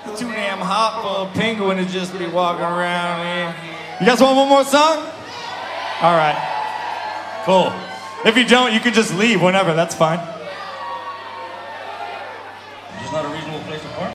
It's too damn hot for a penguin to just be walking around here. You guys want one more song? All right. Cool. If you don't, you can just leave whenever. That's fine.